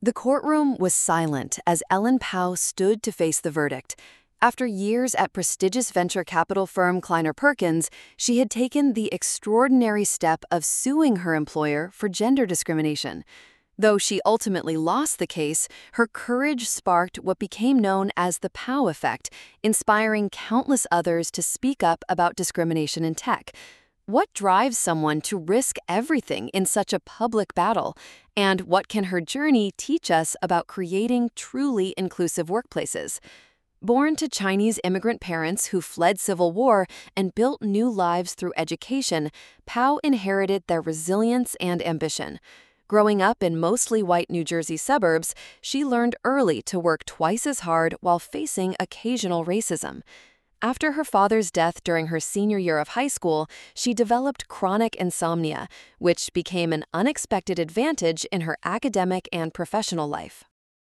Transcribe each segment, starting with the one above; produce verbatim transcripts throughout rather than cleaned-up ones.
The courtroom was silent as Ellen Pao stood to face the verdict. After years at prestigious venture capital firm Kleiner Perkins, she had taken the extraordinary step of suing her employer for gender discrimination. Though she ultimately lost the case, her courage sparked what became known as the Pao effect, inspiring countless others to speak up about discrimination in tech. What drives someone to risk everything in such a public battle? And what can her journey teach us about creating truly inclusive workplaces? Born to Chinese immigrant parents who fled civil war and built new lives through education, Pao inherited their resilience and ambition. Growing up in mostly white New Jersey suburbs, she learned early to work twice as hard while facing occasional racism. After her father's death during her senior year of high school, she developed chronic insomnia, which became an unexpected advantage in her academic and professional life.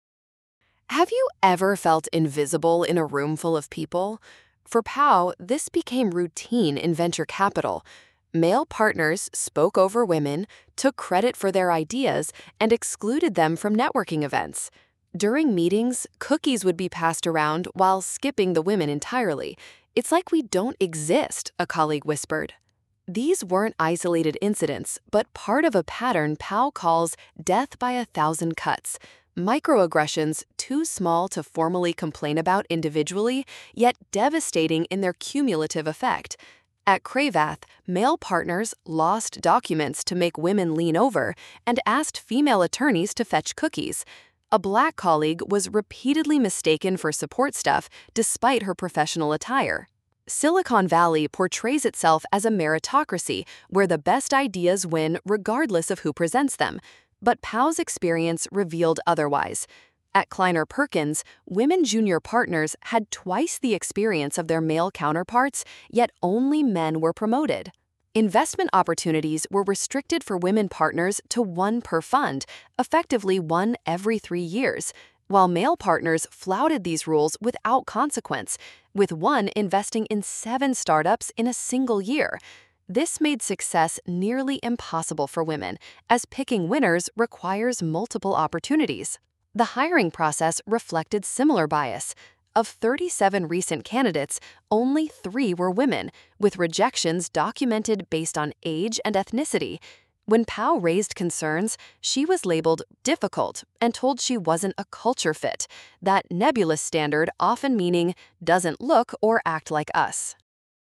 Have you ever felt invisible in a room full of people? For Pao, this became routine in venture capital. Male partners spoke over women, took credit for their ideas, and excluded them from networking events. During meetings, cookies would be passed around while skipping the women entirely. "It's like we don't exist," a colleague whispered. These weren't isolated incidents, but part of a pattern Pao calls death by a thousand cuts. Microaggressions too small to formally complain about individually, yet devastating in their cumulative effect. At Cravath, male partners lost documents to make women lean over and asked female attorneys to fetch cookies. A black colleague was repeatedly mistaken for support staff despite her professional attire. Silicon Valley portrays itself as a meritocracy where the best ideas win regardless of who presents them. But Pao's experience revealed otherwise. At Kleiner Perkins, women junior partners had twice the experience of their male counterparts, yet only men were promoted. Investment opportunities were restricted for women partners to one per fund, effectively one every three years, while male partners flouted these rules without consequence, with one investing in seven startups in a single year. This made success nearly impossible for women, as picking winners requires multiple opportunities. The hiring process reflected similar bias. Of thirty-seven recent candidates, only three were women, with rejections documented based on age and ethnicity. When Pao raised concerns, she was labeled difficult and told she wasn't a culture fit, that nebulous standard often meaning doesn't look or act like us.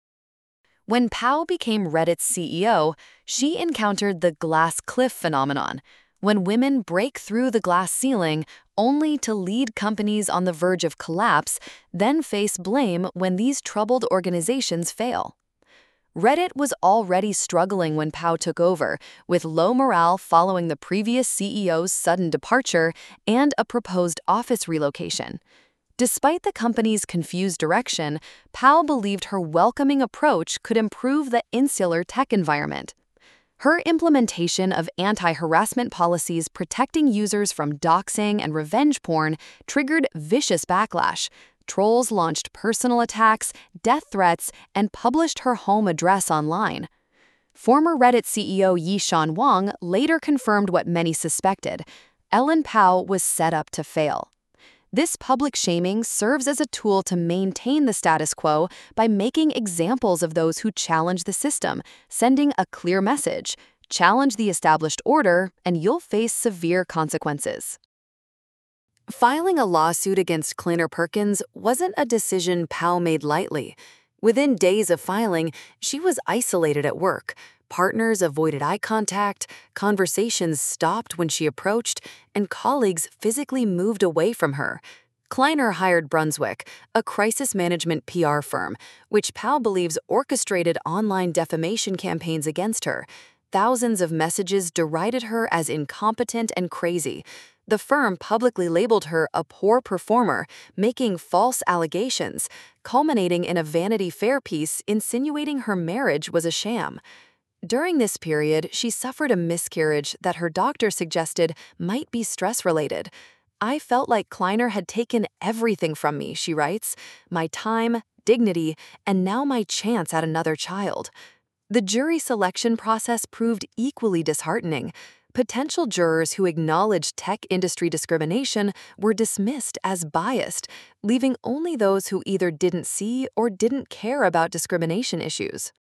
When Pao became Reddit's C E O, she encountered the glass cliff phenomenon, when women break through the glass ceiling only to lead companies on the verge of collapse, then face blame when these troubled organizations fail. Reddit was already struggling when Pao took over, with low morale following the previous C E O's sudden departure and a proposed office relocation. Despite the company's confused direction, Pao believed her welcoming approach could improve the insular tech environment. Her implementation of anti-harassment policies protecting users from doxing and revenge porn triggered vicious backlash. Trolls launched personal attacks, death threats, and published her home address online. Former Reddit C E O Yishan Wang later confirmed what many suspected: Ellen Pao was set up to fail. This public shaming serves as a tool to maintain the status quo by making examples of those who challenge the system, sending a clear message: challenge the established order, and you'll face severe consequences. Filing a lawsuit against Kleiner Perkins wasn't a decision Pao made lightly. Within days of filing, she was isolated at work. Partners avoided eye contact, conversations stopped when she approached, and colleagues physically moved away from her. Kleiner hired Brunswick, a crisis management P R firm, which Pao believes orchestrated online defamation campaigns against her. Thousands of messages derided her as incompetent and crazy. The firm publicly labeled her a poor performer, making false allegations, culminating in a Vanity Fair piece insinuating her marriage was a sham. During this period, she suffered a miscarriage that her doctor suggested might be stress-related. "I felt like Kleiner had taken everything from me," she writes, "my time, dignity, and now my chance at another child." The jury selection process proved equally disheartening. Potential jurors who acknowledged tech industry discrimination were dismissed as biased, leaving only those who either didn't see or didn't care about discrimination issues.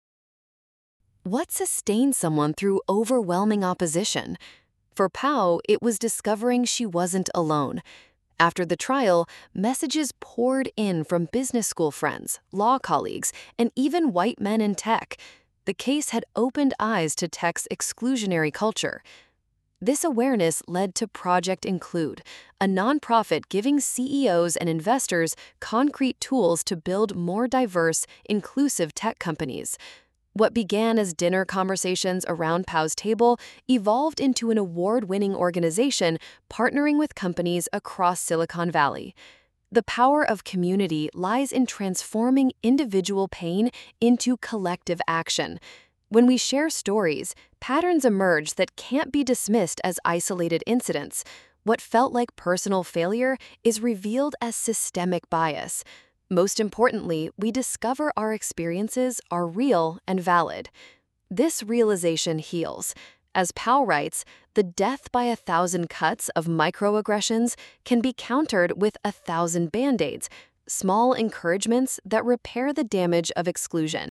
What sustained someone through overwhelming opposition? For Pao, it was discovering she wasn't alone. After the trial, messages poured in from business school friends, law colleagues, and even white men in tech. The case had opened eyes to tech's exclusionary culture. This awareness led to Project Include, a nonprofit giving C E Os and investors concrete tools to build more diverse, inclusive tech companies. What began as dinner conversations around Pao's table evolved into an award-winning organization partnering with companies across Silicon Valley. The power of community lies in transforming individual pain into collective action. When we share stories, patterns emerge that can't be dismissed as isolated incidents. What felt like personal failure is revealed as systemic bias. Most importantly, we discover our experiences are real and valid. This realization heals. As Pao writes, the death by a thousand cuts of microaggressions can be countered with a thousand band-aids, small encouragements that repair the damage of exclusion.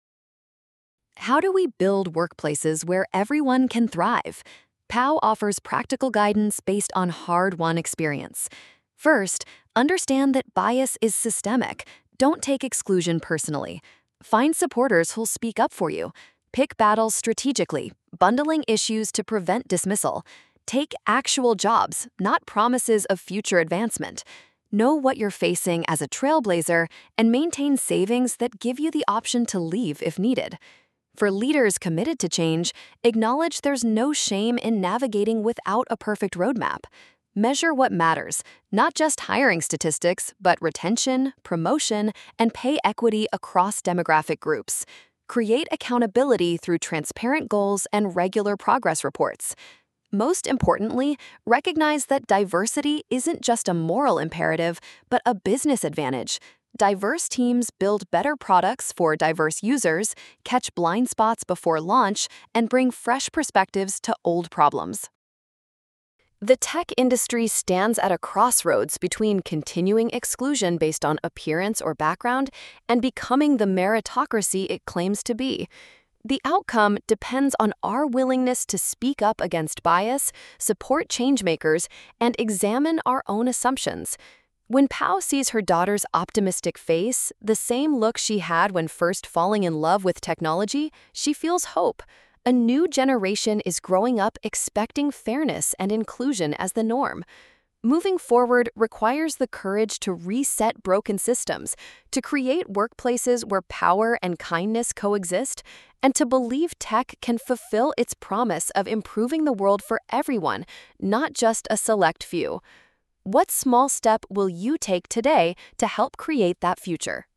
How do we build workplaces where everyone can thrive? Pao offers practical guidance based on hard-won experience. First, understand that bias is systemic. Don't take exclusion personally. Find supporters who'll speak up for you. Pick battles strategically, bundling issues to prevent dismissal. Take actual jobs, not promises of future advancement. Know what you're facing as a trailblazer and maintain savings that give you the option to leave if needed. For leaders committed to change, acknowledge there's no shame in navigating without a perfect roadmap. Measure what matters, not just hiring statistics, but retention, promotion, and pay equity across demographic groups. Create accountability through transparent goals and regular progress reports. Most importantly, recognize that diversity isn't just a moral imperative, but a business advantage. Diverse teams build better products for diverse users, catch blind spots before launch, and bring fresh perspectives to old problems. The tech industry stands at a crossroads between continuing exclusion based on appearance or background and becoming the meritocracy it claims to be. The outcome depends on our willingness to speak up against bias, support changemakers, and examine our own assumptions. When Pao sees her daughter's optimistic face, the same look she had when first falling in love with technology, she feels hope. A new generation is growing up expecting fairness and inclusion as the norm. Moving forward requires the courage to reset broken systems, to create workplaces where power and kindness coexist, and to believe tech can fulfill its promise of improving the world for everyone, not just a select few. What small step will you take today to help create that future?